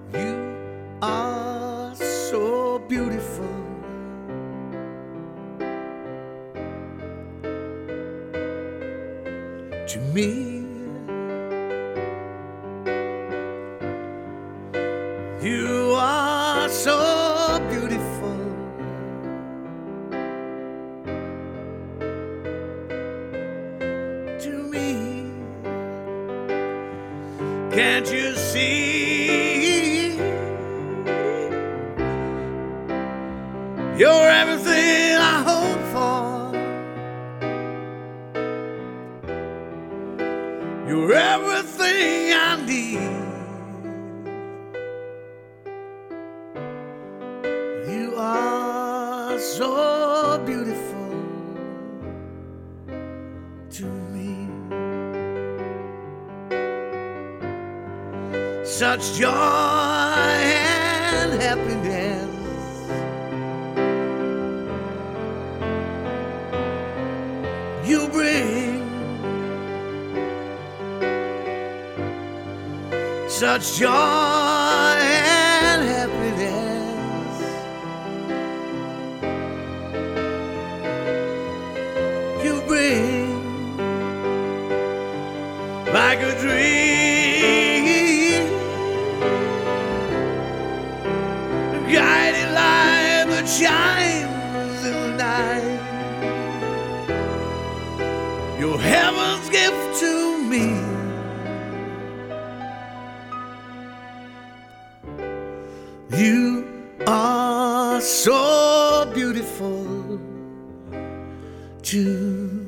You are so beautiful to me. You are so beautiful to me. Can't you see? You're everything I hope for. You're everything I need. You are so beautiful to me. Such joy and happiness you bring. Such joy and happiness you bring, like a dream, a guiding light that shines in the night. Your heaven's gift to me. You are so beautiful to